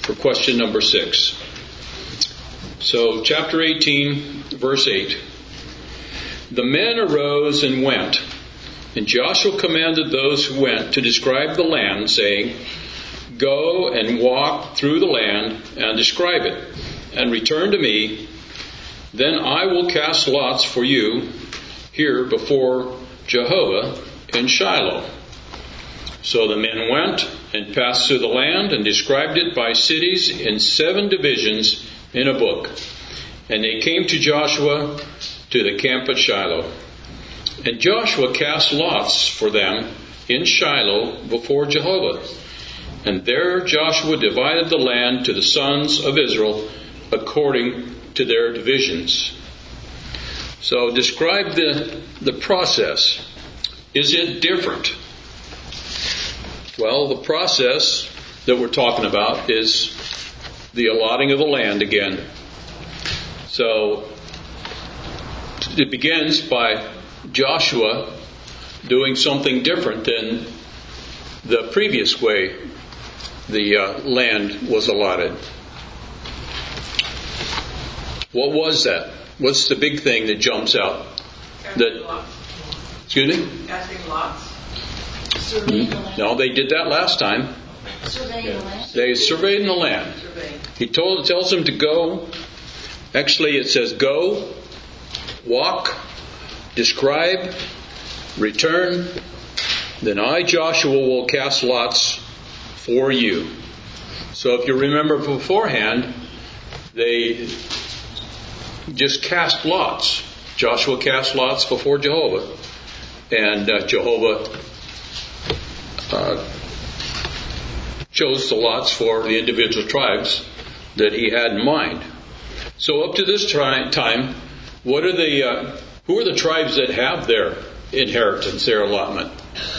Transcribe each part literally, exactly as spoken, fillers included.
for question number six. So, chapter eighteen, verse eight. The men arose and went, and Joshua commanded those who went to describe the land, saying, Go and walk through the land and describe it, and return to me. Then I will cast lots for you here before Jehovah in Shiloh. So the men went and passed through the land and described it by cities in seven divisions in a book. And they came to Joshua to the camp at Shiloh. And Joshua cast lots for them in Shiloh before Jehovah. And there Joshua divided the land to the sons of Israel according to their divisions. So describe the, the process. Is it different? Well, the process that we're talking about is the allotting of the land again. So it begins by Joshua doing something different than the previous way the uh, land was allotted. What was that? What's the big thing that jumps out? Casting lots. Excuse me? Casting lots. Surveying the land. No, they did that last time. Surveying the land. They surveyed the land. Surveying. He told, tells them to go. Actually, it says go, walk, describe, return. Then I, Joshua, will cast lots for you. So if you remember beforehand, they just cast lots. Joshua cast lots before Jehovah. And uh, Jehovah uh, chose the lots for the individual tribes that he had in mind. So up to this tri- time, what are the uh, who are the tribes that have their inheritance, their allotment?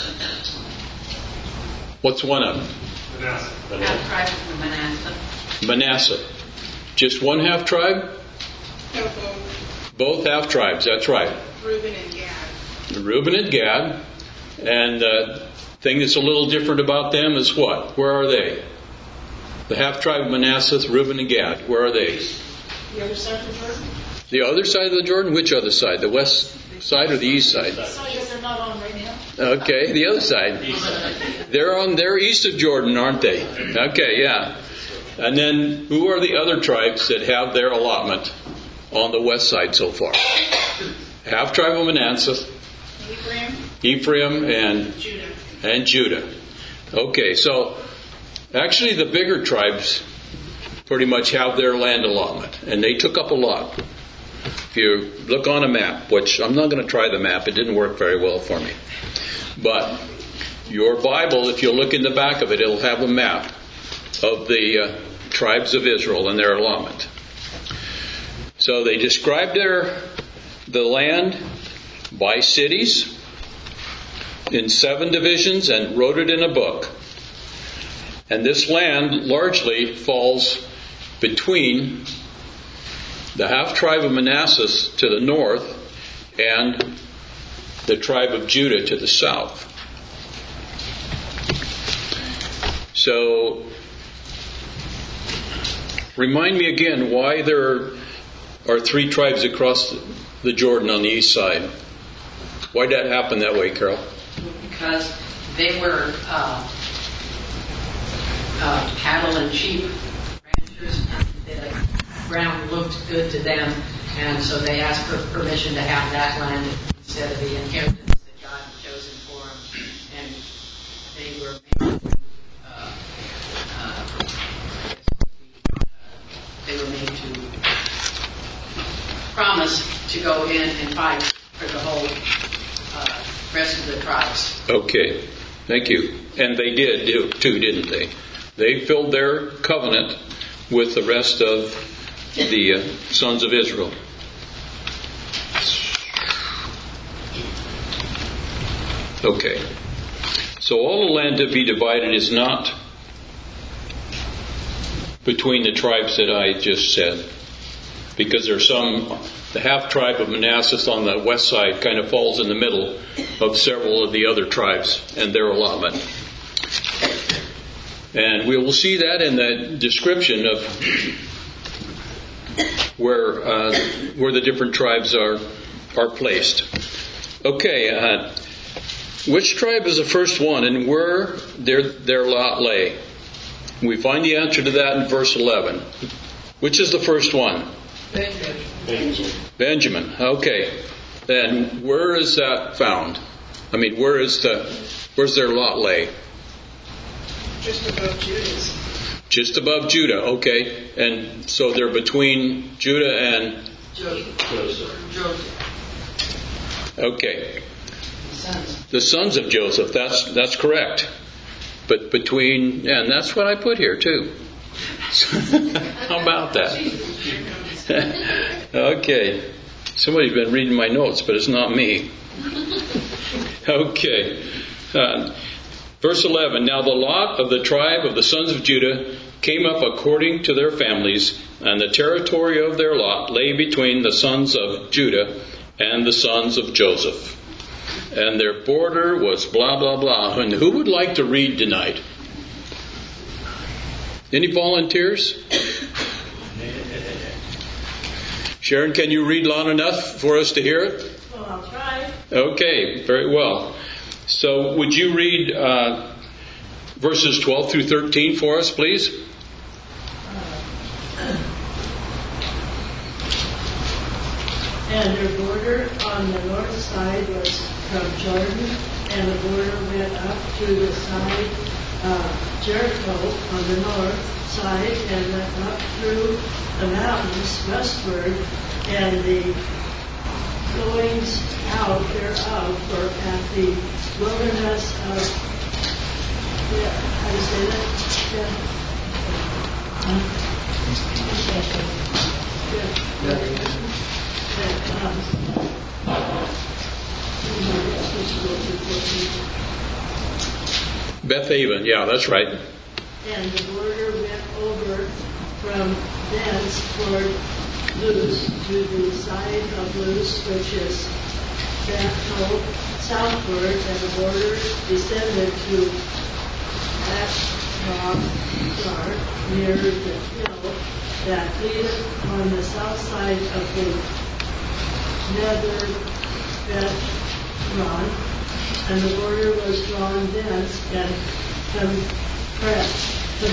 What's one of them? Manasseh. Half tribe of Manasseh. Manasseh. Just one half tribe? No, both. Both half tribes, that's right. Reuben and Gad. Reuben and Gad. And the thing that's a little different about them is what? Where are they? The half tribe of Manasseh, Reuben and Gad. Where are they? The other side of the Jordan? The other side of the Jordan? Which other side? The west side or the east side? The side that they're not on right now. Okay, the other side. They're on, they're east of Jordan, aren't they? Okay, yeah. And then who are the other tribes that have their allotment on the west side so far? Half tribe of Manasseh, Ephraim, Ephraim, and Judah. and Judah. Okay, so actually the bigger tribes pretty much have their land allotment, and they took up a lot. If you look on a map, which I'm not going to try the map, it didn't work very well for me. But your Bible, if you look in the back of it, it'll have a map of the uh, tribes of Israel and their allotment. So they described their the land by cities in seven divisions and wrote it in a book. And this land largely falls between the half tribe of Manasseh to the north and the tribe of Judah to the south. So, remind me again why there are three tribes across the Jordan on the east side. Why did that happen that way, Carol? Because they were uh, uh, cattle and sheep ranchers, and the ground looked good to them, and so they asked for permission to have that land instead of the inheritance that God had chosen for them, and they were made to, uh, uh, they were made to promise to go in and fight for the whole uh, rest of the tribes. Okay, thank you. And they did do, too, didn't they? They filled their covenant with the rest of the uh, sons of Israel. Okay. So all the land to be divided is not between the tribes that I just said. Because there's some, the half tribe of Manasseh on the west side kind of falls in the middle of several of the other tribes and their allotment. And we will see that in the description of where uh, where the different tribes are are placed. Okay, uh, which tribe is the first one, and where their their lot lay? We find the answer to that in verse eleven. Which is the first one? Benjamin. Benjamin. Okay. And where is that found? I mean, where is the where's their lot lay? Just above Judah's. Just above Judah. Okay. And so they're between Judah and Joseph. Joseph. okay. The sons. The sons of Joseph. That's that's correct. But between, yeah, and that's what I put here too. How about that? Okay. Somebody's been reading my notes, but it's not me. Okay. Uh, verse eleven. Now the lot of the tribe of the sons of Judah came up according to their families, and the territory of their lot lay between the sons of Judah and the sons of Joseph. And their border was blah, blah, blah. And who would like to read tonight? Any volunteers? Sharon, can you read long enough for us to hear it? Well, I'll try. Okay, very well. So would you read uh, verses twelve through thirteen for us, please? And their border on the north side was from Jordan, and the border went up to the side of Jericho on the north side, and went up through the mountains westward, and the goings out thereof were at the wilderness of, yeah, how do you say that? Yeah. Huh? Yeah. Beth Haven, yeah, that's right. And the border went over from thence toward Luz to the side of Luz, which is Bethel southward, and the border descended to Ashrock near the hill that leadeth on the south side of the nether Bethron, and the border was drawn thence and compressed,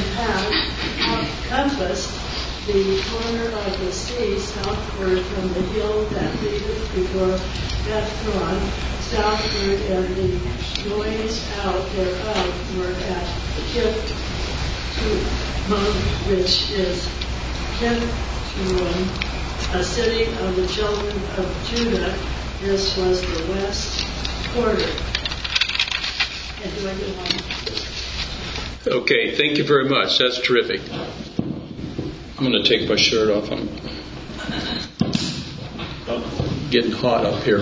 compassed the corner of the sea southward from the hill that leadeth before Bethron southward, and the goings out thereof were at Kipton, which is Kipton, a city of the children of Judah. This was the west quarter. And do I get one? Okay, thank you very much. That's terrific. I'm going to take my shirt off. I'm getting hot up here.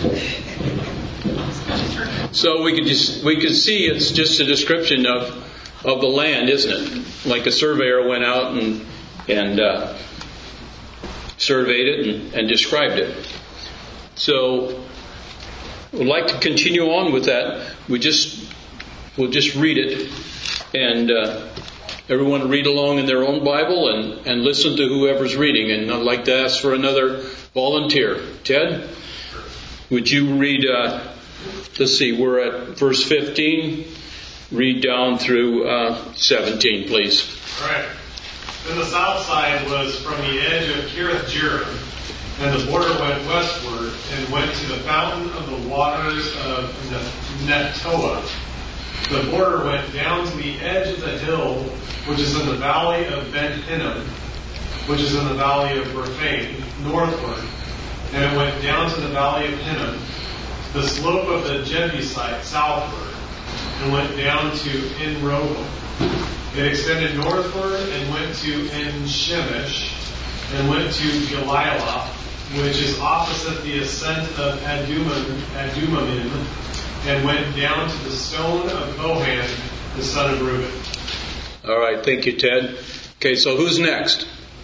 So we could just we could see it's just a description of of the land, isn't it? Like a surveyor went out and and uh, surveyed it and, and described it. So we'd like to continue on with that. We just we'll just read it, and uh, everyone read along in their own Bible and, and listen to whoever's reading. And I'd like to ask for another volunteer. Ted, would you read? Uh, let's see, we're at verse fifteen. Read down through uh, seventeen, please. All right. Then the south side was from the edge of Kiriath Jearim, and the border went westward and went to the fountain of the waters of Netoah. The border went down to the edge of the hill, which is in the valley of Ben Hinnom, which is in the valley of Rephaim, northward. And it went down to the valley of Hinnom, the slope of the Jebusite, southward, and went down to En-Rogel. It extended northward and went to En-Shemesh, and went to Gelilah, which is opposite the ascent of Adumam, Adumamim, and went down to the stone of Bohan, the son of Reuben. All right, thank you, Ted. Okay, so who's next?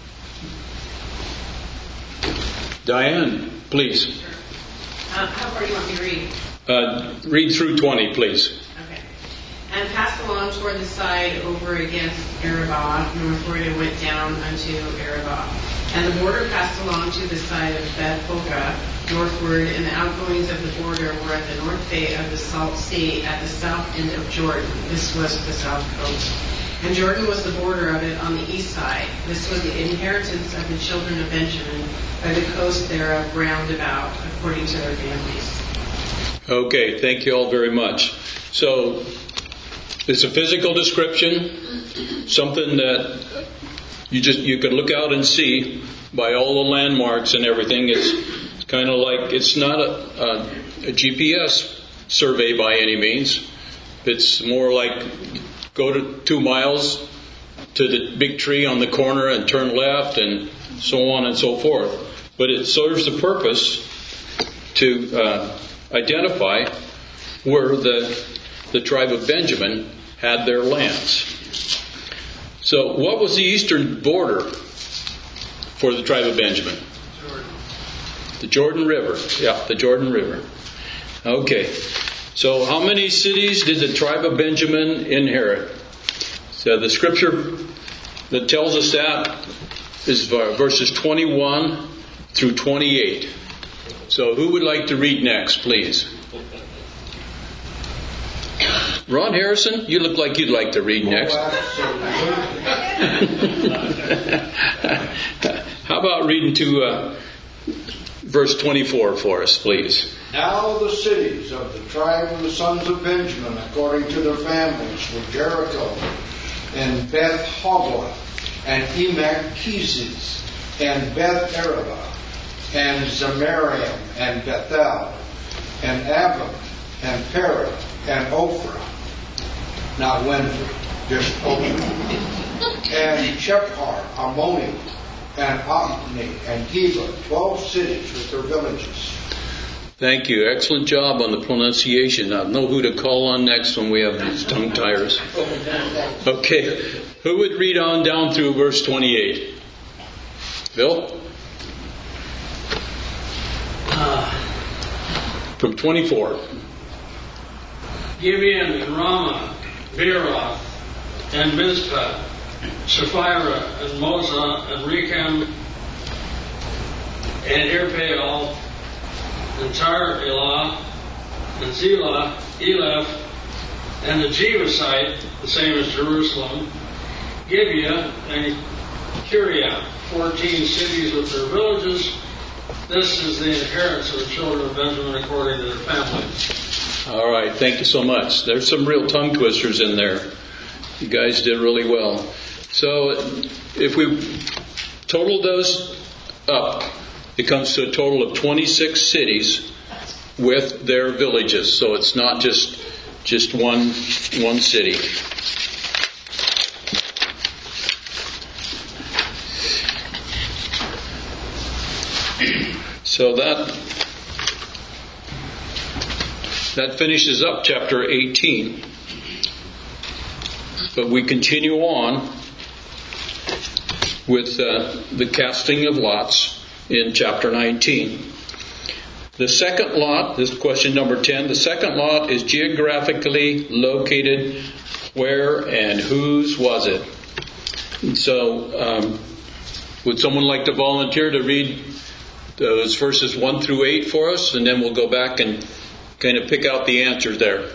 Diane, please. Uh, how far do you want me to read? Uh, read through twenty, please. Okay. and passed along toward the side over against Arabah, northward, and went down unto Arabah. And the border passed along to the side of Beth-hogah, northward, and the outgoings of the border were at the north bay of the Salt Sea, at the south end of Jordan. This was the south coast. And Jordan was the border of it on the east side. This was the inheritance of the children of Benjamin by the coast thereof round about, according to their families. Okay, thank you all very much. So, it's a physical description, something that you just you can look out and see by all the landmarks and everything. It's kind of like, it's not a, a, a G P S survey by any means. It's more like go to two miles to the big tree on the corner and turn left and so on and so forth. But it serves the purpose to uh, identify where the the tribe of Benjamin had their lands. So what was the eastern border for the tribe of Benjamin? Jordan. The Jordan River. Yeah, the Jordan River. Okay. So how many cities did the tribe of Benjamin inherit? So the scripture that tells us that is verses twenty-one through twenty-eight. So who would like to read next, please? Ron Harrison, you look like you'd like to read next. How about reading to uh, verse twenty-four for us, please? Now the cities of the tribe of the sons of Benjamin, according to their families, were Jericho, and Beth-hoglah, and Emech-keziz, and Beth-arabah, and Zemaraim, and Bethel, and Avon, and Perah, and Ophrah, not Winfrey, just Ophrah, and Shephar, Ammoni, and Othni, and Geba, twelve cities with their villages. Thank you. Excellent job on the pronunciation. I know who to call on next when we have these tongue tires. Okay. Who would read on down through verse twenty-eight? Bill? Uh, From twenty-four. Gibeon and Ramah, Beeroth, and Mizpah, Shepharah, and Moza, and Rechem, and Irpeal, and Tar-Elah, and Zelah, Eleph, and the Jebusite, the same as Jerusalem, Gibeah, and Kiriath, fourteen cities with their villages. This is the inheritance of the children of Benjamin according to their families. All right, thank you so much. There's some real tongue twisters in there. You guys did really well. So if we total those up, it comes to a total of twenty-six cities with their villages. So it's not just just one one city. So that that finishes up chapter eighteen. But we continue on with uh, the casting of lots in chapter nineteen. The second lot, this is question number ten, the second lot is geographically located where and whose was it? And so, um, would someone like to volunteer to read those verses one through eight for us, and then we'll go back and kind of pick out the answers there.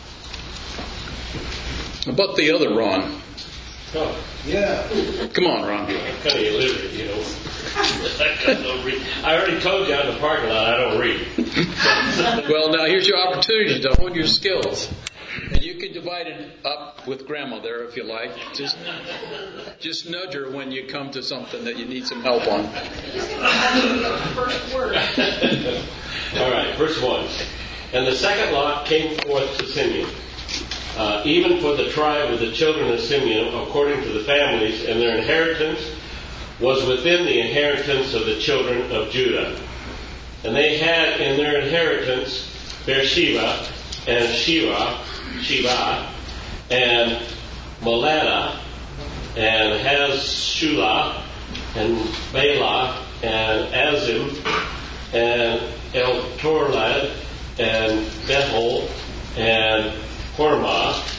How about the other Ron? Oh, Yeah. Come on, Ron. I'm kind of illiterate, you know. I don't read. I already told you out in the parking lot I don't read. Well, now here's your opportunity to hone your skills. And you can divide it up with Grandma there if you like. Just just nudge her when you come to something that you need some help on. First word. All right, verse one. And the second lot came forth to Simeon, uh, even for the tribe of the children of Simeon, according to the families, and their inheritance was within the inheritance of the children of Judah. And they had in their inheritance Beersheba and Sheba, Sheba, and Molada, and Hazshulah, and Bela, and Azim, and El-Torlad, and Bethel, and Hormah,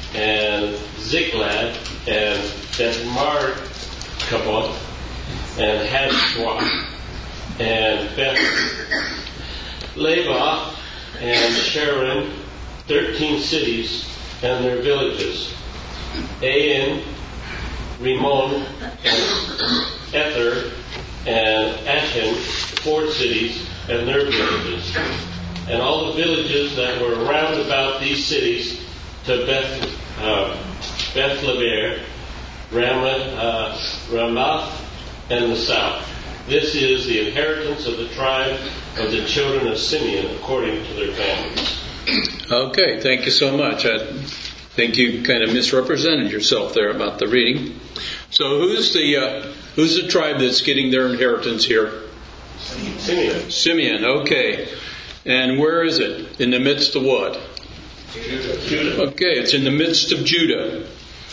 and Ziklag, and Beth-Markabah, and Hashwa, and Beth-Labah, and Sharon, thirteen cities and their villages, Ain, Rimmon, and Ether, and Ashen, four cities and their villages, and all the villages that were round about these cities to Beth, uh, Beth-Lebaer, Ramah, uh, Ramath, and the south. This is the inheritance of the tribe of the children of Simeon according to their families. Okay, thank you so much. I think you kind of misrepresented yourself there about the reading. So who's the uh, who's the tribe that's getting their inheritance here? Simeon. Simeon, okay. And where is it? In the midst of what? Judah. Judah. Okay, it's in the midst of Judah.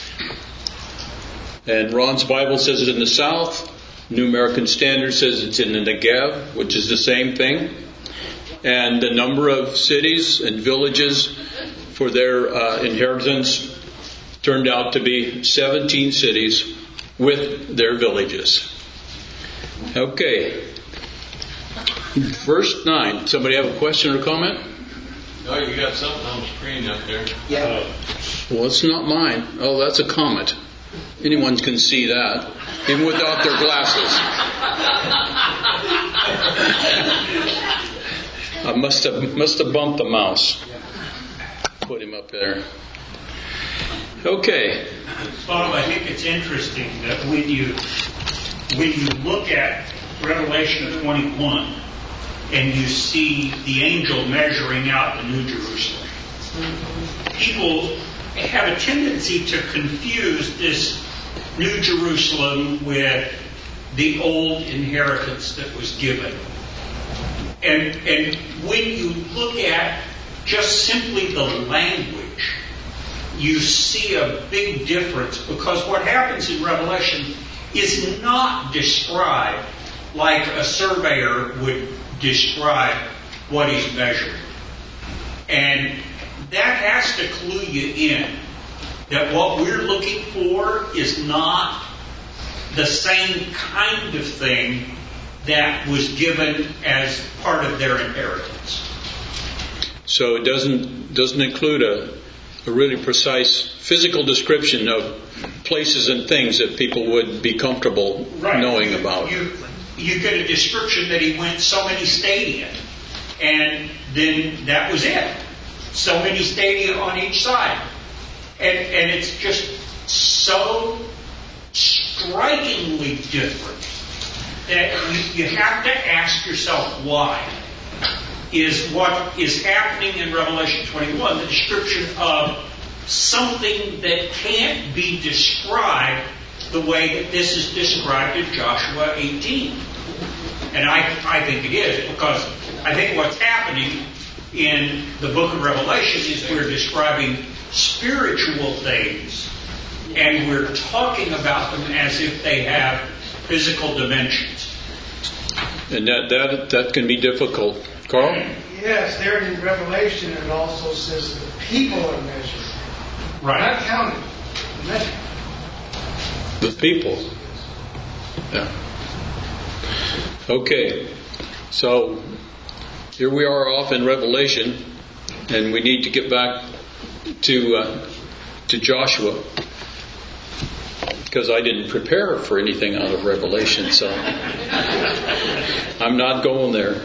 And Ron's Bible says it's in the south. New American Standard says it's in the Negev, which is the same thing. And the number of cities and villages for their uh, inheritance turned out to be seventeen cities with their villages. Okay. Verse nine. Somebody have a question or comment? Oh, you got something on the screen up there. Yeah. Well, it's not mine. Oh, that's a comet. Anyone can see that, even without their glasses. I must have must have bumped the mouse. Put him up there. Okay. Bob, I think it's interesting that when you when you look at Revelation twenty-one and you see the angel measuring out the New Jerusalem, people have a tendency to confuse this New Jerusalem with the old inheritance that was given. And, and when you look at just simply the language, you see a big difference, because what happens in Revelation is not described like a surveyor would describe what he's measuring. And that has to clue you in that what we're looking for is not the same kind of thing that was given as part of their inheritance. So it doesn't doesn't include a, a really precise physical description of places and things that people would be comfortable right. knowing about. You, you get a description that he went so many stadia, and then that was it. So many stadia on each side. And, and it's just so strikingly different that you, you have to ask yourself why. Is what is happening in Revelation twenty-one the description of something that can't be described the way that this is described in Joshua eighteen? And I, I think it is, because I think what's happening in the book of Revelation is we're describing spiritual things, and we're talking about them as if they have physical dimensions. And that that that can be difficult. Carl? Yes, there in Revelation it also says the people are measured. Right. Not counted. Measured. The people. Yeah. Okay. So here we are off in Revelation, and we need to get back to uh, to Joshua, because I didn't prepare for anything out of Revelation, so I'm not going there.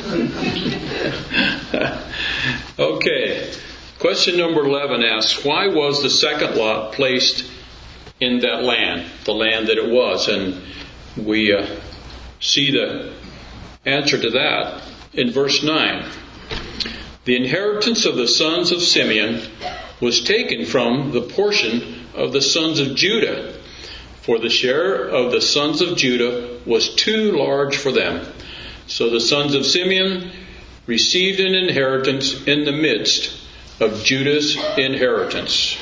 Okay. Question number eleven asks, why was the second lot placed in that land, the land that it was? And we uh, see the answer to that in verse nine. The inheritance of the sons of Simeon was taken from the portion of the sons of Judah, for the share of the sons of Judah was too large for them. So the sons of Simeon received an inheritance in the midst of Judah's inheritance.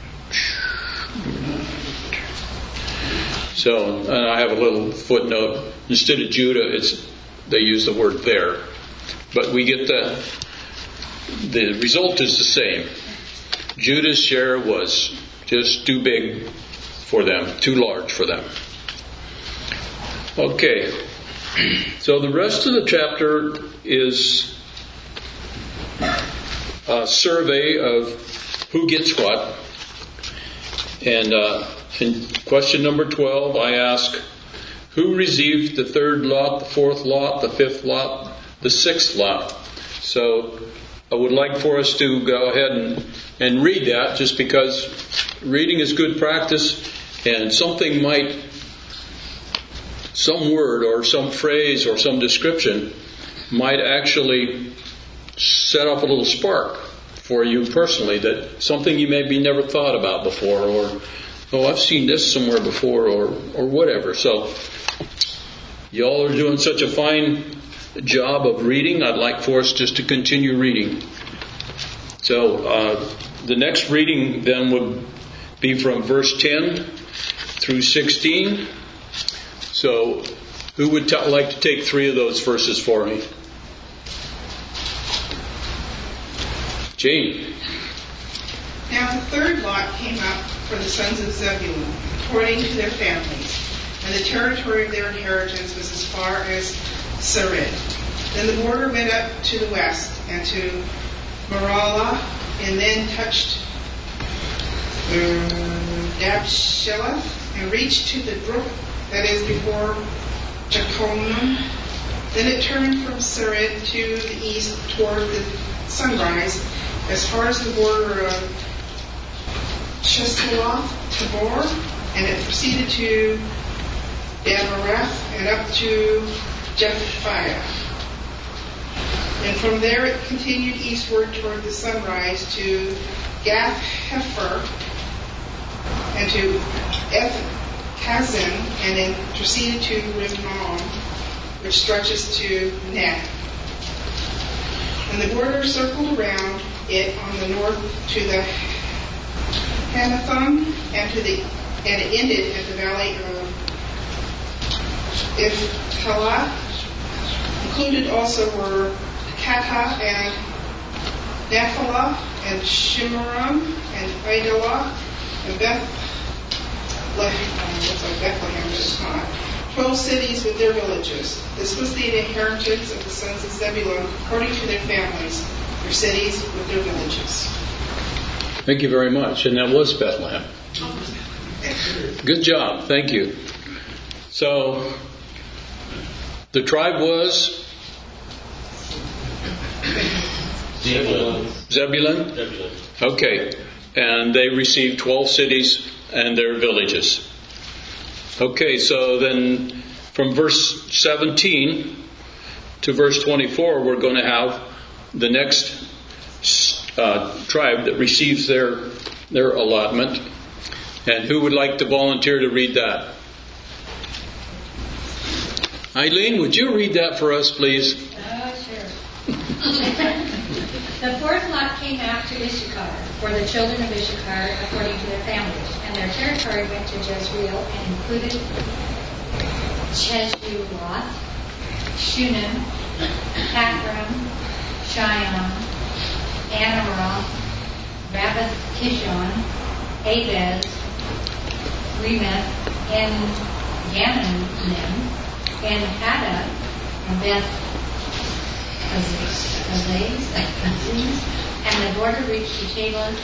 So, and I have a little footnote. Instead of Judah, it's they use the word there. But we get the the result is the same. Judah's share was just too big for them, too large for them. Okay, so the rest of the chapter is a survey of who gets what. And uh, in question number twelve, I ask, who received the third lot, the fourth lot, the fifth lot, the sixth lot? So I would like for us to go ahead and, and read that, just because reading is good practice, and something might, some word or some phrase or some description might actually set off a little spark for you personally, that something you maybe never thought about before, or, oh, I've seen this somewhere before, or, or whatever. So y'all are doing such a fine job of reading. I'd like for us just to continue reading. So uh, the next reading then would be from verse ten through sixteen. So who would t- like to take three of those verses for me? Jane. Now the third lot came up for the sons of Zebulun, according to their families, and the territory of their inheritance was as far as Sarid. Then the border went up to the west and to Maralah, and then touched um, Dabshelah, and reached to the brook that is before Jacomam. Then it turned from Sarid to the east toward the sunrise, as far as the border of Chesuloth Tabor, and it proceeded to Damareth and up to Jephthah. And from there it continued eastward toward the sunrise to Gath Hefer and to Eth Kazin, and then proceeded to Rimmon, which stretches to Neth. And the border circled around it on the north to the Hanathon, and to the and it ended at the valley of Iphtala. Included also were Katha and Naphtali and Shimeram and Idalah and Beth looks like Bethlehem, but it's not. Twelve cities with their villages. This was the inheritance of the sons of Zebulun according to their families, their cities with their villages. Thank you very much. And that was Bethlehem. Good job. Thank you. So the tribe was Zebulun. Zebulun? Zebulun. Okay. And they received twelve cities and their villages. Okay, so then from verse seventeen to verse twenty-four, we're going to have the next uh, tribe that receives their their allotment. And who would like to volunteer to read that? Eileen, would you read that for us, please? Oh, sure. The fourth lot came out to Issachar, for the children of Issachar, according to their families, and their territory went to Jezreel and included Chesuloth, Shunem, Hakram, Shion, Anaroth, Rabbath Kishon, Abez, Remeth, and Yananim, and Haddah, and Beth Aziz, and the border reached to Tabor,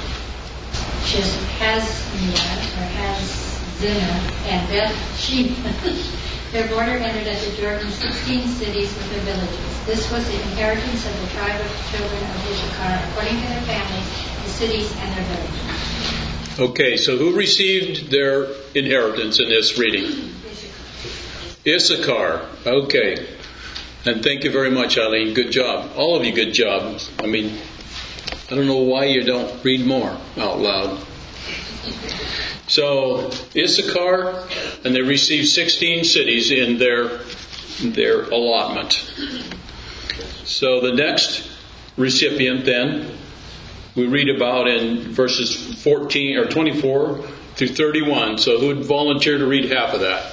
Hazmiyah, or Hazzinah, and Beth Shemesh. Their border ended at the Jordan, sixteen cities with their villages. This was the inheritance of the tribe of the children of Issachar, according to their families, the cities and their villages. Okay, so who received their inheritance in this reading? Issachar. Okay. And thank you very much, Eileen. Good job. All of you, good job. I mean, I don't know why you don't read more out loud. So, Issachar, and they received sixteen cities in their, their allotment. So the next recipient then, we read about in verses fourteen or twenty-four through thirty-one. So who would volunteer to read half of that?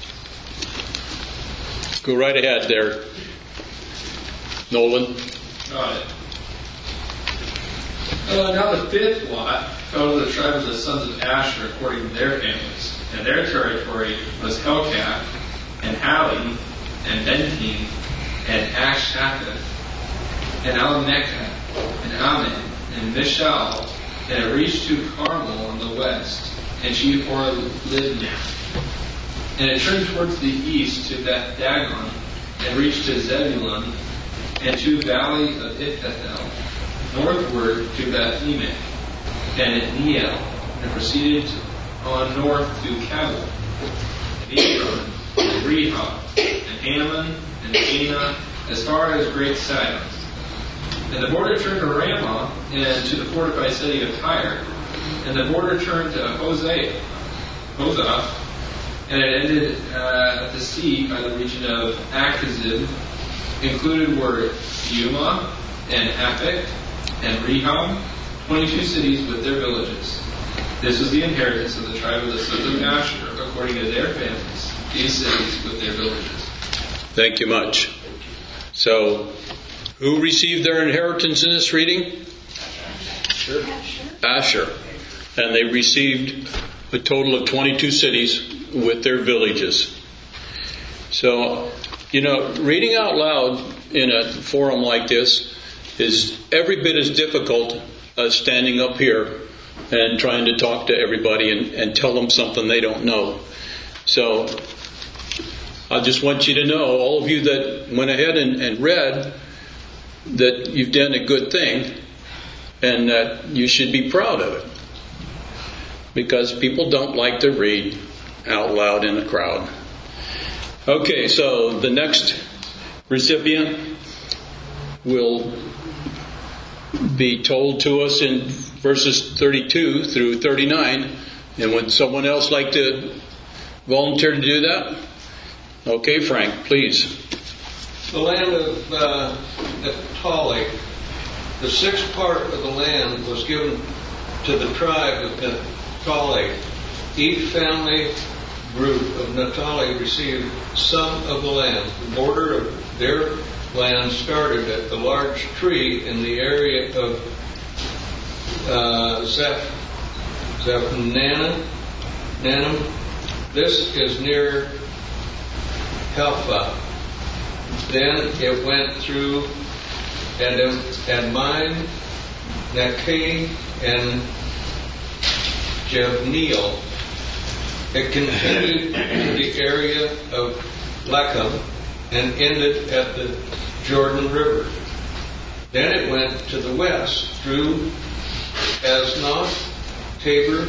Go right ahead there. Nolan. Got it. Uh, now the fifth lot fell to the tribe of the sons of Asher according to their families. And their territory was Helkath, and Hali, and Benkin, and Ashaphat, and Alamekah, and Ammon, and Mishal, and it reached to Carmel on the west, and Shehor Libnah. And it turned towards the east to Beth Dagon, and reached to Zebulun, and to valley of Iphathel, northward to Beth Emek, and at Neiel, and proceeded on north to Kabul, and Ekron, and Rehob, and Ammon, and Cana, as far as Great Sidon. And the border turned to Ramah, and to the fortified city of Tyre. And the border turned to Hosea, Hosah, and it ended uh, at the sea by the region of Akazib. Included were Yuma, and Aphek, and Rehob, twenty-two cities with their villages. This was the inheritance of the tribe of the sons of Asher, according to their families, these cities with their villages. Thank you much. So, who received their inheritance in this reading? Asher. Asher. And they received a total of twenty-two cities with their villages. So, you know, reading out loud in a forum like this is every bit as difficult as standing up here and trying to talk to everybody and, and tell them something they don't know. So, I just want you to know, all of you that went ahead and, and read, that you've done a good thing and that you should be proud of it. Because people don't like to read out loud in a crowd. Okay, so the next recipient will be told to us in verses thirty-two through thirty-nine. And would someone else like to volunteer to do that? Okay, Frank, please. The land of uh, Naphtali, the sixth part of the land was given to the tribe of Naphtali. Each family group of Naphtali received some of the land. The border of their land started at the large tree in the area of uh, Zeph, Zephnanim. This is near Helpha. Then it went through Adam, Admine, Nakeh, and Jebneel. It continued to the area of Lachem and ended at the Jordan River. Then it went to the west through Asnoth, Tabor.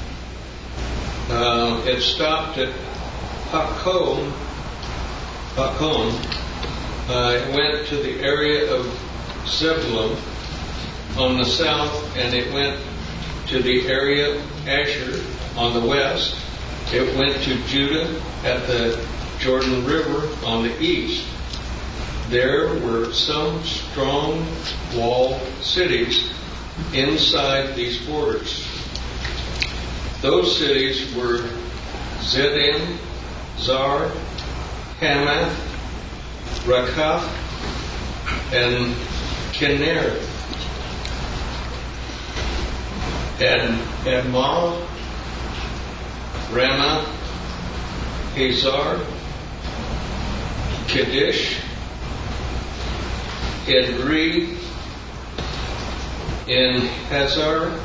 Uh, it stopped at Hakon. Hakon. Uh, it went to the area of Zebulun on the south, and it went to the area of Asher on the west. It went to Judah at the Jordan River on the east. There were some strong walled cities inside these borders. Those cities were Zidin, Zar, Hamath, Rakath, and Kinneret, and Admah, Ramah, Hazar, Kadesh, Edrei, in Hazar,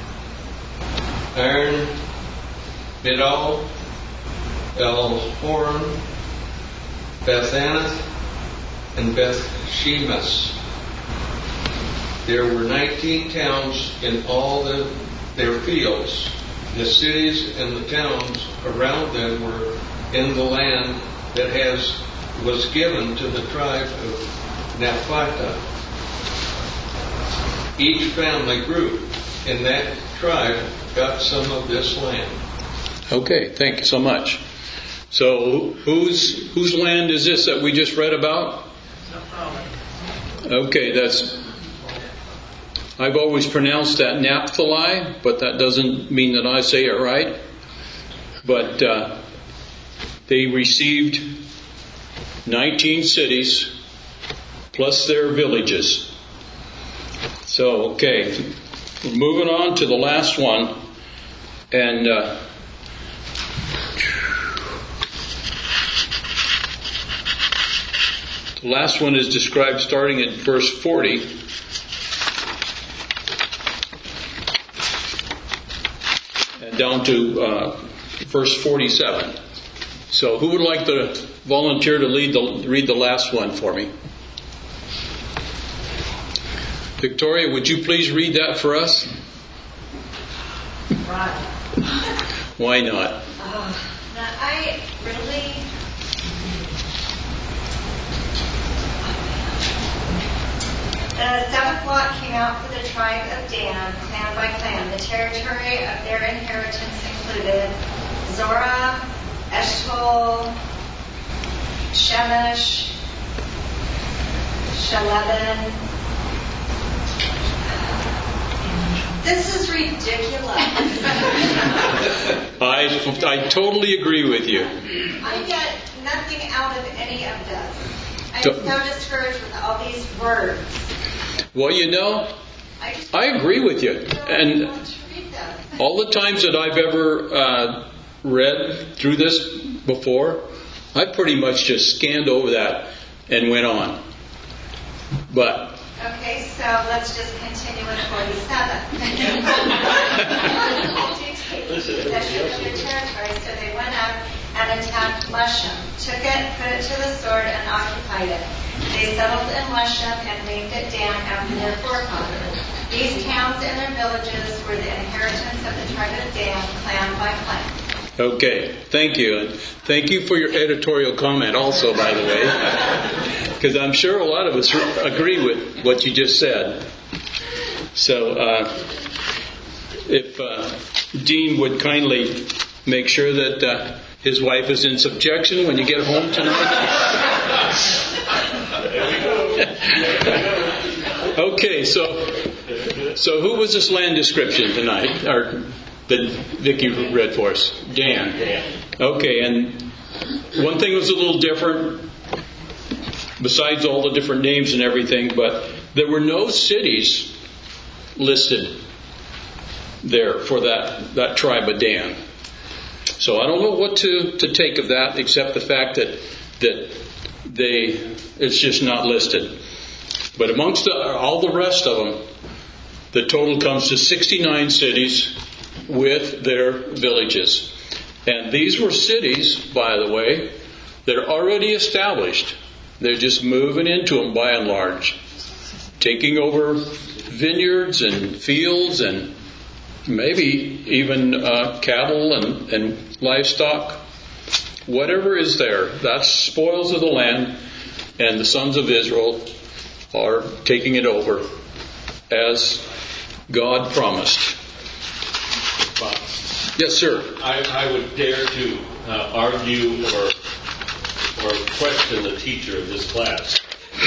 Iron, Bidal, El Horon, Bethanath, and Beth Shemesh. There were nineteen towns in all the, their fields. The cities and the towns around them were in the land that has was given to the tribe of Naphtali. Each family group in that tribe got some of this land. Okay, thank you so much. So, whose whose land is this that we just read about? Okay, that's. I've always pronounced that Naphtali, but that doesn't mean that I say it right. But uh, they received nineteen cities plus their villages. So, okay. we're moving on to the last one. And uh, the last one is described starting at verse forty. And down to uh, verse forty-seven. So who would like to volunteer to lead the, read the last one for me? Victoria, would you please read that for us? Right. Why not? Uh, now I really... The seventh lot came out for the tribe of Dan, clan by clan. The territory of their inheritance included Zorah, Eshcol, Shemesh, Shaleben. This is ridiculous. I, I totally agree with you. I get nothing out of any of this. I'm Do- so discouraged with all these words. Well, you know, I just I agree with you. don't And want to read them. all the times that I've ever uh, read through this before, I pretty much just scanned over that and went on. But Okay, so let's just continue with forty-seven. Possession of their territory, so they went up and attacked Leshem, took it, put it to the sword, and occupied it. They settled in Leshem and named it Dan after their forefathers. These towns and their villages were the inheritance of the tribe of Dan, clan by clan. okay, thank you. And thank you for your editorial comment also, by the way. Because I'm sure a lot of us agree with what you just said. So, uh, if uh, Dean would kindly make sure that uh, his wife is in subjection when you get home tonight. Okay, so so who was this land description tonight, or that Vicki read for us? Dan. Okay, and one thing was a little different. Besides all the different names and everything, but there were no cities listed there for that, that tribe of Dan. So I don't know what to, to take of that, except the fact that that they it's just not listed. But amongst the, all the rest of them, the total comes to sixty-nine cities with their villages. And these were cities, by the way, that are already established. They're just moving into them by and large, taking over vineyards and fields and maybe even uh, cattle and, and livestock. Whatever is there, that's spoils of the land, and the sons of Israel are taking it over as God promised. Bob, Yes, sir. I, I would dare to uh, argue or or question the teacher of this class.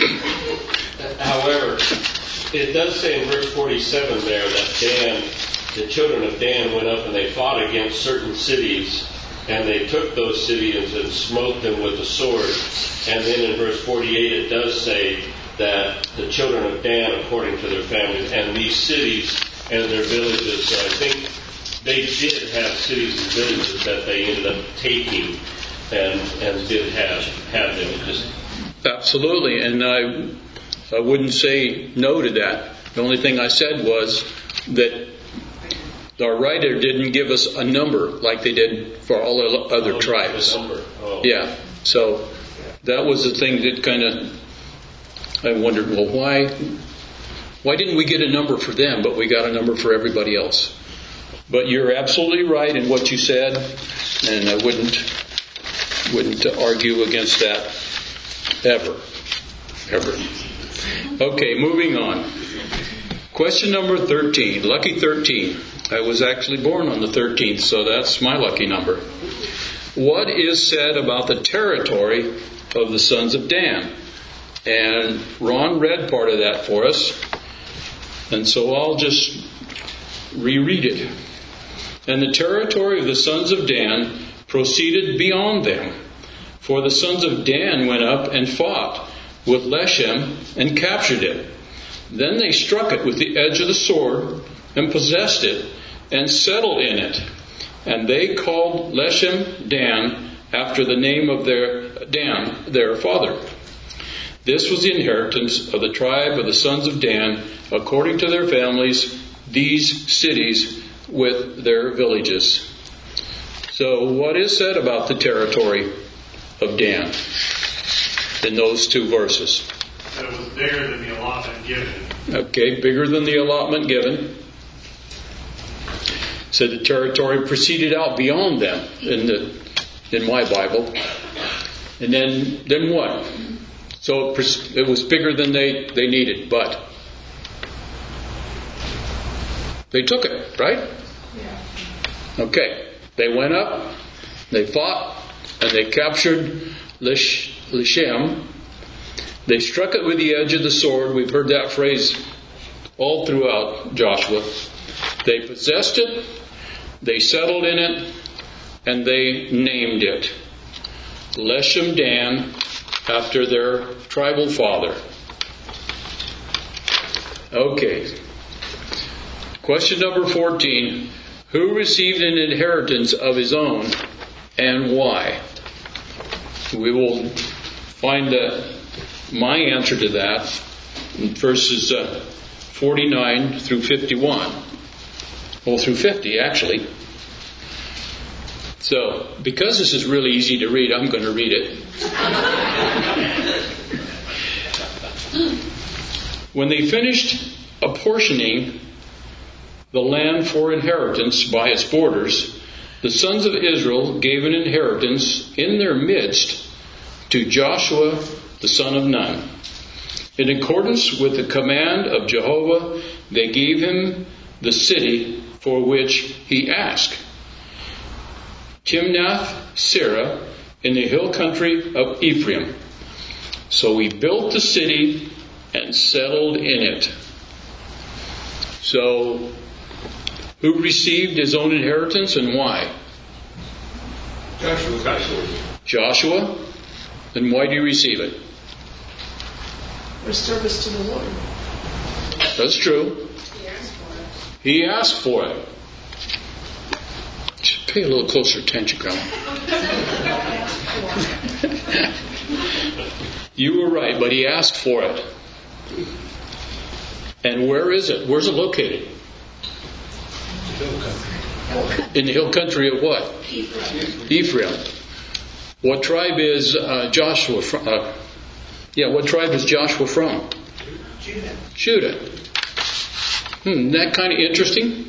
However, it does say in verse forty-seven there that Dan, the children of Dan went up and they fought against certain cities, and they took those cities and smote them with the sword. And then in verse forty-eight it does say that the children of Dan, according to their families, and these cities and their villages. So I think they did have cities and villages that they ended up taking. And, and did have have them. Just Absolutely, and I I wouldn't say no to that. The only thing I said was that our writer didn't give us a number like they did for all the other oh, tribes. Number. Oh. Yeah, so that was the thing that kind of I wondered. Well, why why didn't we get a number for them, but we got a number for everybody else? But you're absolutely right in what you said, and I wouldn't. Wouldn't argue against that ever. Ever. Okay, moving on. Question number thirteen. Lucky thirteen. I was actually born on the thirteenth, so that's my lucky number. What is said about the territory of the sons of Dan? And Ron read part of that for us, and so I'll just reread it. And the territory of the sons of Dan proceeded beyond them. For the sons of Dan went up and fought with Leshem and captured it. Then they struck it with the edge of the sword and possessed it, and settled in it. And they called Leshem Dan, after the name of their Dan, their father. This was the inheritance of the tribe of the sons of Dan, according to their families, these cities with their villages. So what is said about the territory of Dan in those two verses? That it was bigger than the allotment given. Okay, bigger than the allotment given. So the territory proceeded out beyond them in the in my Bible. And then then what? So it was bigger than they, they needed, but they took it, right? Yeah. Okay. They went up, they fought, and they captured Lish, Lishem. They struck it with the edge of the sword. We've heard that phrase all throughout Joshua. They possessed it, they settled in it, and they named it Leshem Dan, after their tribal father. Okay. Question number fourteen. Who received an inheritance of his own and why? We will find the, my answer to that in verses uh, forty-nine through fifty-one. Well, through fifty, actually. So, because this is really easy to read, I'm going to read it. When they finished apportioning the land for inheritance by its borders, the sons of Israel gave an inheritance in their midst to Joshua the son of Nun. In accordance with the command of Jehovah, they gave him the city for which he asked, Timnath-Serah, in the hill country of Ephraim. So he built the city and settled in it. So, who received his own inheritance and why? Joshua. Joshua? And why do you receive it? For service to the Lord. That's true. He asked for it. Just pay a little closer attention, Grandma. You were right, but he asked for it. And where is it? Where's it located? In the hill country of what? Ephraim. Ephraim. What tribe is uh, Joshua from? Uh, yeah, what tribe is Joshua from? Judah. Judah. Hmm, isn't that kind of interesting?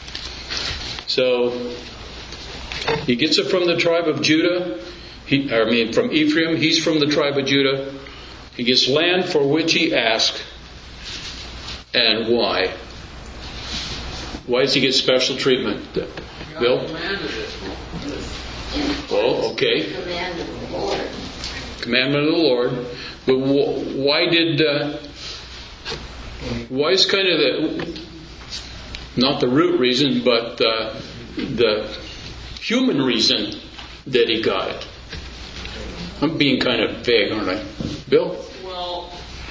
So, he gets it from the tribe of Judah. He, I mean, from Ephraim. He's from the tribe of Judah. He gets land for which he asked. And why? Why does he get special treatment? Bill? Oh, okay. Commandment of the Lord. Commandment of the Lord. But why did... Uh, why is kind of the... Not the root reason, but uh, the human reason that he got it? I'm being kind of vague, aren't I? Bill? Well,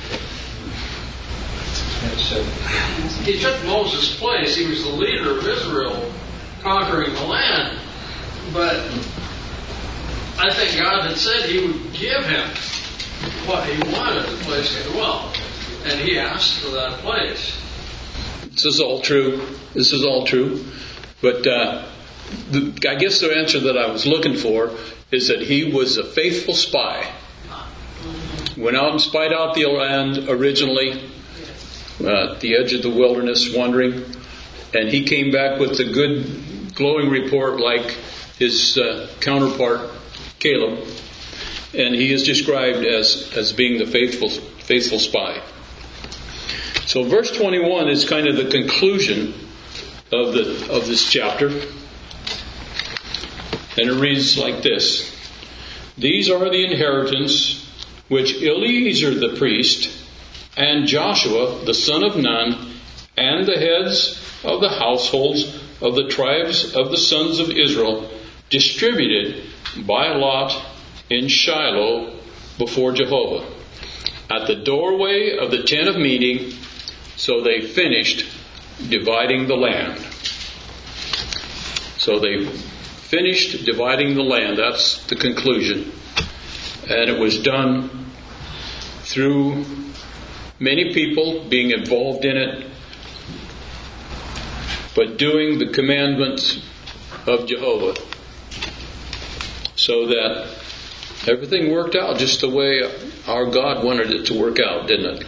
he took Moses' place. He was the leader of Israel conquering the land. But I think God had said he would give him what he wanted, the place to dwell. And he asked for that place. This is all true. This is all true. But uh, the, I guess the answer that I was looking for is that he was a faithful spy. Went out and spied out the land originally, uh, at the edge of the wilderness, wandering, and he came back with a good, glowing report like his uh, counterpart, Caleb, and he is described as, as being the faithful, faithful spy. So verse twenty-one is kind of the conclusion of the of this chapter. And it reads like this. These are the inheritance which Eleazar the priest and Joshua the son of Nun and the heads of the households of the tribes of the sons of Israel distributed by lot in Shiloh before Jehovah at the doorway of the tent of meeting. So they finished dividing the land. So they finished dividing the land. That's the conclusion. And it was done through many people being involved in it, but doing the commandments of Jehovah, so that everything worked out just the way our God wanted it to work out, didn't it?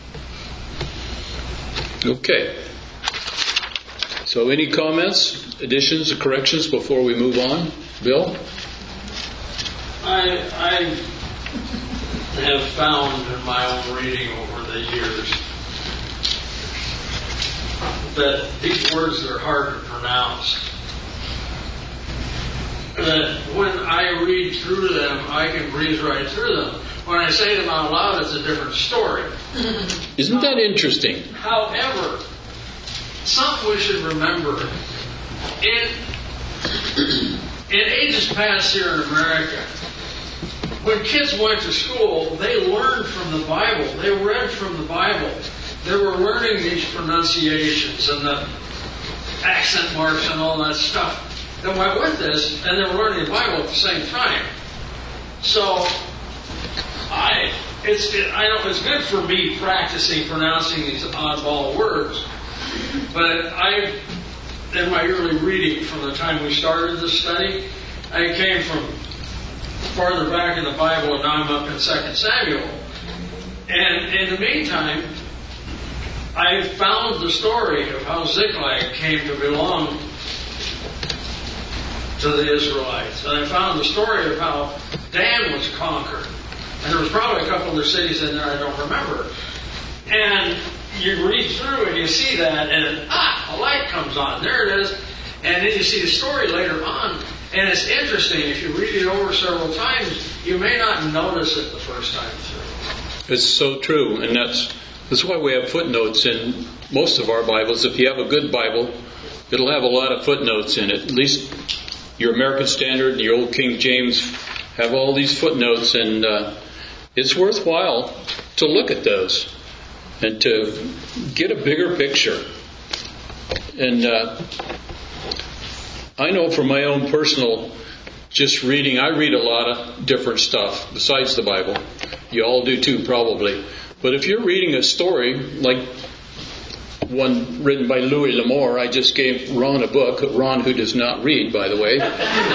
Okay. So any comments, additions, or corrections before we move on? Bill? I, I have found in my own reading over the years that these words that are hard to pronounce, that when I read through them, I can breeze right through them. When I say them out loud, it's a different story. Isn't that interesting? However, something we should remember, in, in ages past here in America, when kids went to school, they learned from the Bible. They read from the Bible. They were learning these pronunciations and the accent marks and all that stuff that went with this, and they were learning the Bible at the same time. So, I it's it, I know it's good for me practicing pronouncing these oddball words, but I, in my early reading from the time we started this study, I came from farther back in the Bible, and now I'm up in Second Samuel. And in the meantime, I found the story of how Ziklag came to belong to the Israelites. And I found the story of how Dan was conquered. And there was probably a couple other cities in there I don't remember. And you read through and you see that, and ah, a light comes on. There it is. And then you see the story later on. And it's interesting. If you read it over several times, you may not notice it the first time through. It's so true. And that's that's why we have footnotes in most of our Bibles. If you have a good Bible, it'll have a lot of footnotes in it. At least your American Standard and your old King James have all these footnotes, and uh, it's worthwhile to look at those and to get a bigger picture. And uh, I know from my own personal just reading, I read a lot of different stuff besides the Bible. You all do too, probably. But if you're reading a story like one written by Louis L'Amour, I just gave Ron a book, Ron who does not read, by the way,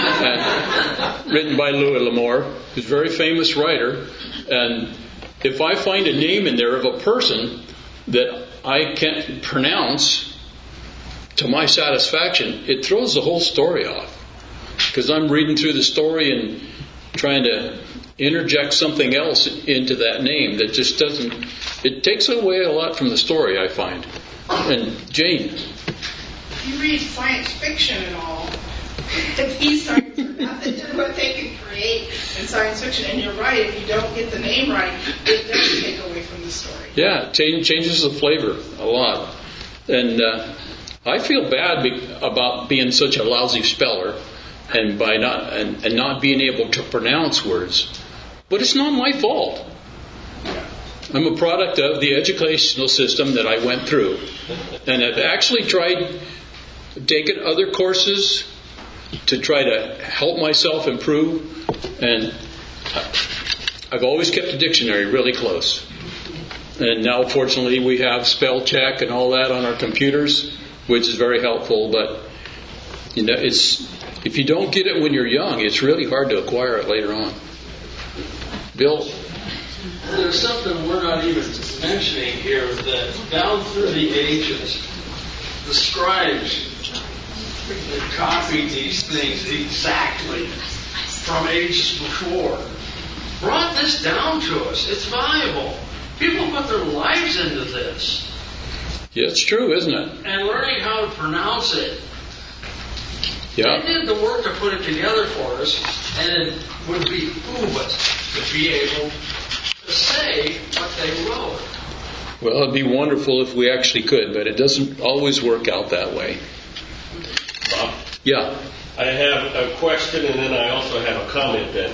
and written by Louis L'Amour, who's a very famous writer. And if I find a name in there of a person that I can't pronounce to my satisfaction, it throws the whole story off. Because I'm reading through the story and trying to interject something else into that name that just doesn't, it takes away a lot from the story, I find. And Jane? If you read science fiction and all, these science are nothing to what they can create in science fiction. And you're right, if you don't get the name right, it does take away from the story. Yeah, it change, changes the flavor a lot. And uh, I feel bad be, about being such a lousy speller and by not and, and not being able to pronounce words. But it's not my fault. I'm a product of the educational system that I went through. And I've actually tried taking other courses to try to help myself improve. And I've always kept the dictionary really close. And now, fortunately, we have spell check and all that on our computers, which is very helpful. But you know, it's if you don't get it when you're young, it's really hard to acquire it later on. Bill? There's something we're not even mentioning here, that down through the ages, the scribes that copied these things exactly from ages before brought this down to us. It's valuable. People put their lives into this. Yeah, it's true, isn't it? And learning how to pronounce it. Yeah. They did the work to put it together for us, and it would behoove us to be able to say what they wrote. Well, it'd be wonderful if we actually could, but it doesn't always work out that way. Bob? Yeah. I have a question, and then I also have a comment then.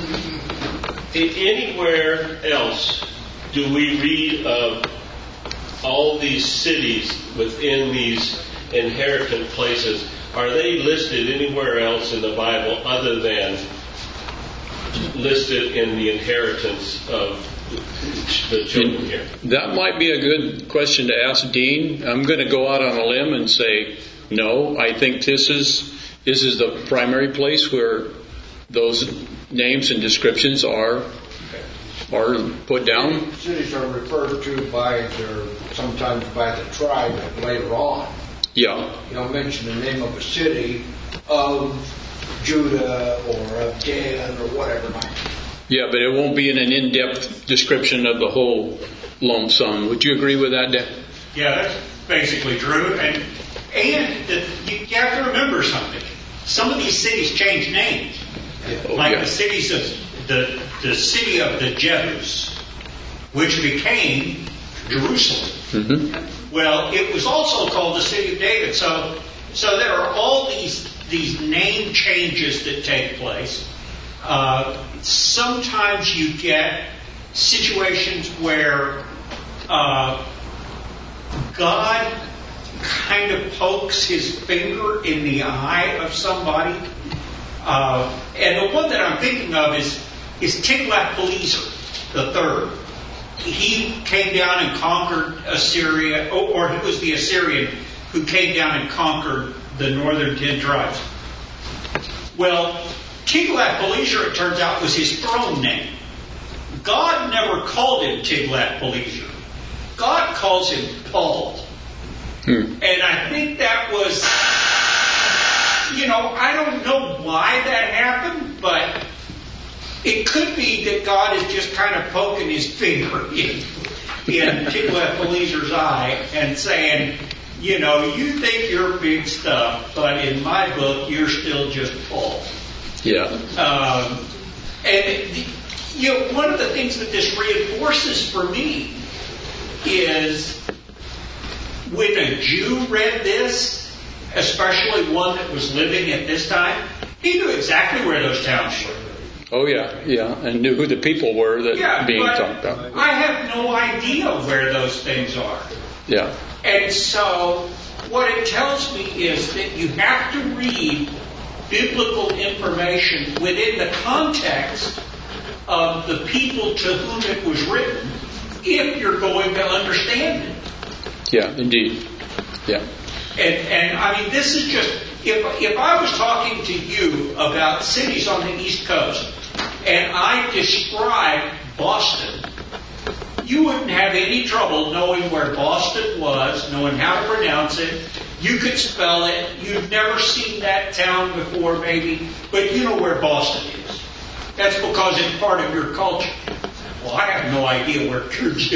Anywhere else do we read of all these cities within these inheritance places, are they listed anywhere else in the Bible other than listed in the inheritance of the children here? That might be a good question to ask Dean. I'm going to go out on a limb and say no. I think this is this is the primary place where those names and descriptions are are put down. Cities are referred to by their sometimes by the tribe later on. Yeah. You know, mention the name of a city of Judah or of Dan or whatever. Yeah, but it won't be in an in-depth description of the whole lump sum. Would you agree with that, Dan? Yeah, that's basically true. And and the, you have to remember something. Some of these cities change names. Oh, like yeah. the cities of the the city of the Jebus, which became Jerusalem. Mm-hmm. Well, it was also called the city of David. So so there are all these these name changes that take place. Uh, sometimes you get situations where uh, God kind of pokes his finger in the eye of somebody. Uh, and the one that I'm thinking of is, is Tiglath-Pileser the third. He came down and conquered Assyria, or, or he was the Assyrian who came down and conquered the northern ten tribes. Well, Tiglath-Pileser, it turns out, was his throne name. God never called him Tiglath-Pileser. God calls him Paul. Hmm. And I think that was, you know, I don't know why that happened, but it could be that God is just kind of poking his finger in, in Tiglath-Pileser's eye and saying, you know, you think you're big stuff, but in my book, you're still just Paul. Yeah. Um, and, you know, one of the things that this reinforces for me is when a Jew read this, especially one that was living at this time, he knew exactly where those towns were. Oh, yeah, yeah, and knew who the people were that yeah, being but talked about. I have no idea where those things are. Yeah. And so what it tells me is that you have to read biblical information within the context of the people to whom it was written if you're going to understand it. Yeah, indeed. Yeah. And, and I mean, this is just, if, if I was talking to you about cities on the East Coast and I described Boston, you wouldn't have any trouble knowing where Boston was, knowing how to pronounce it. You could spell it. You've never seen that town before, maybe, but you know where Boston is. That's because it's part of your culture. Well, I have no idea where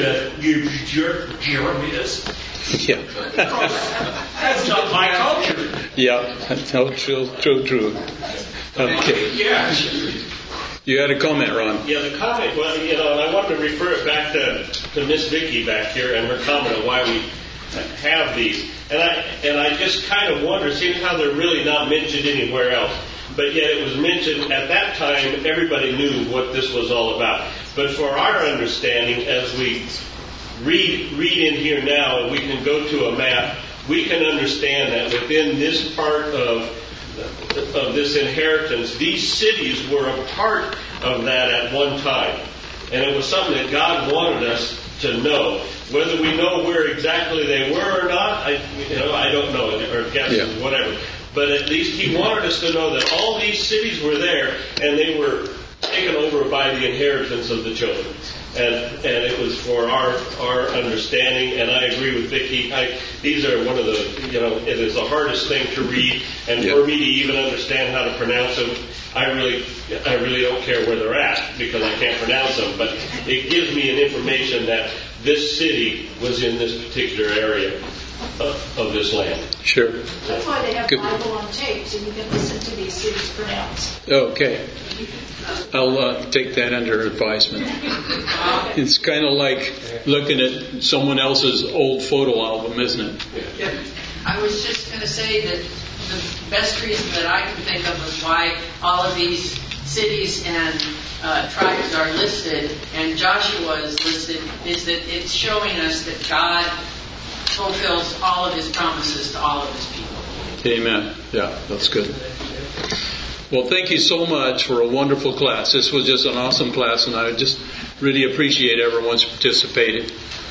Jerem is. Yeah. That's not my culture. Yeah, no, true, true, true. Okay. Yeah. You had a comment, Ron. Yeah, the comment, well, you know, and I want to refer it back to, to Miss Vicki back here and her comment on why we have these. And I and I just kind of wonder, seeing how they're really not mentioned anywhere else. But yet it was mentioned at that time, everybody knew what this was all about. But for our understanding, as we read read in here now, and we can go to a map, we can understand that within this part of of this inheritance, these cities were a part of that at one time. And it was something that God wanted us to know. Whether we know where exactly they were or not, I, you know, I don't know, or guess, yeah. whatever. But at least He wanted us to know that all these cities were there, and they were taken over by the inheritance of the children. And and it was for our our understanding, and I agree with Vicki. I, these are one of the, you know, it is the hardest thing to read, and yeah. for me to even understand how to pronounce them, I really I really don't care where they're at because I can't pronounce them. But it gives me an information that this city was in this particular area of, of this land. Sure. That's why they have Good. Bible on tape, so you can listen to these cities pronounced. Okay. I'll uh, take that under advisement. It's kind of like looking at someone else's old photo album, isn't it? Yeah. I was just going to say that the best reason that I can think of is why all of these cities and uh, tribes are listed and Joshua is listed, is that it's showing us that God fulfills all of his promises to all of his people. Amen. Yeah, that's good. Well, thank you so much for a wonderful class. This was just an awesome class, and I just really appreciate everyone's participating.